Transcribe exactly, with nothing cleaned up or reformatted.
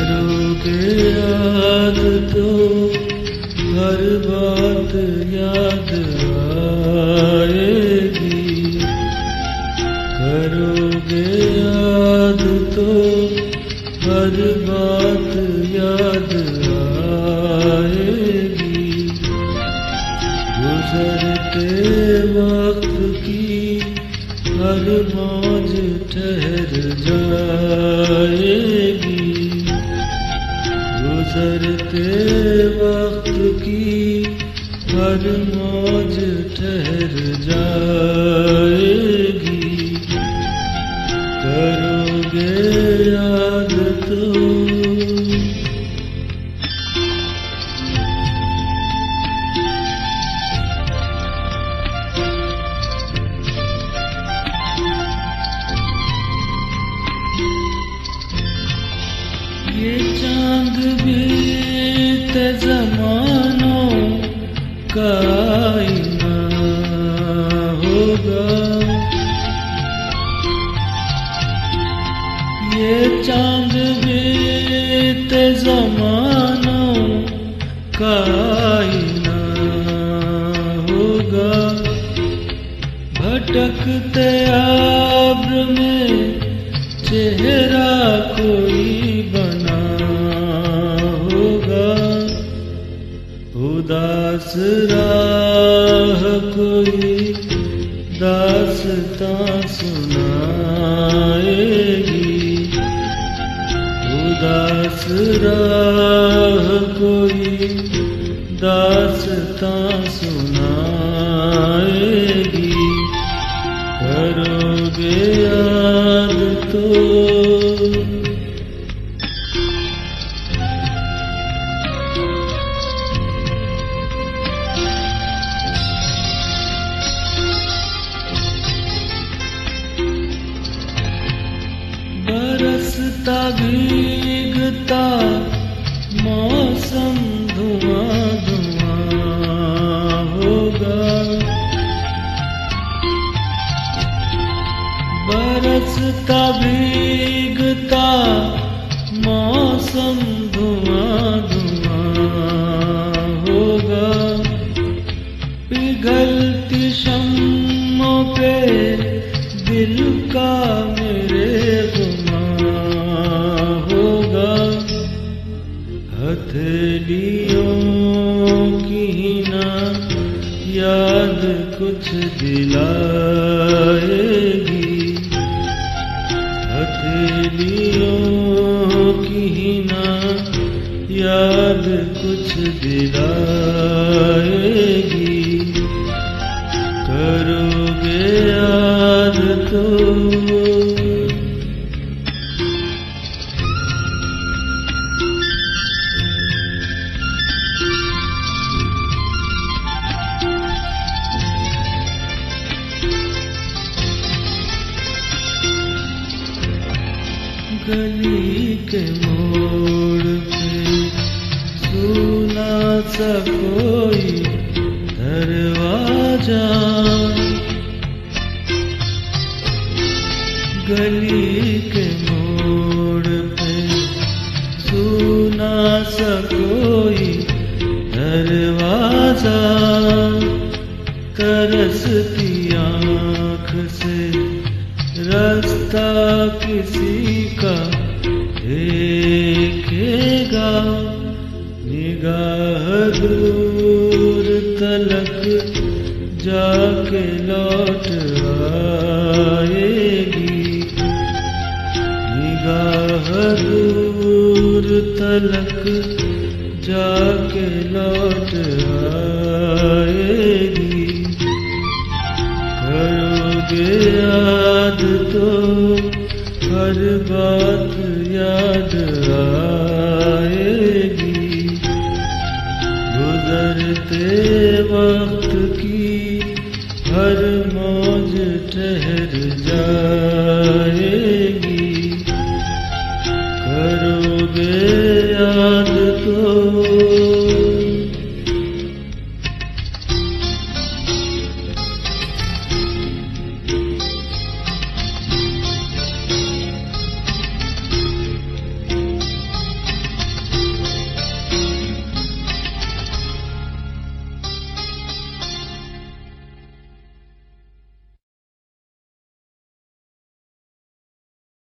करोगे याद तो हर बात याद आएगी। करोगे याद तो हर बात याद आएगी। गुजरते वक्त की हर मौज ठहर जाएगी। गुजरते वक्त की हर मौज ठहर जाएगी। करोगे याद तो ये चांद बीते ज़मानों का आईना होगा। ये चांद बीते ज़मानों का आईना होगा। भटकते आब्र में चेहरा कोई बना होगा। उदास राह कोई दास्तां सुनाएगी। उदास राह कोई दास्तां सुनाएगी। करोगे याद तो बरसता भीगता मौसम धुआं धुआं होगा। बरसता भीगता मौसम धुआं धुआं होगा। पिघलती शम्मों पे दिल का मेरे हथेलियों की ना याद कुछ दिलाएगी। हथेलियों की ना याद कुछ दिलाएगी। करोगे याद तो गली के मोड़ पे सुना सा कोई दरवाजा। गली के मोड़ पे सुना सा कोई दरवाजा। तरसती आँख से रास्ता किसी का देखेगा। निगाह दूर तलक जाके लौट आएगी। निगाह दूर तलक जाके लौट आएगी। करोगे याद तो हर बात याद आएगी। गुजरते वक्त की हर मौज ठहर जाएगी। करोगे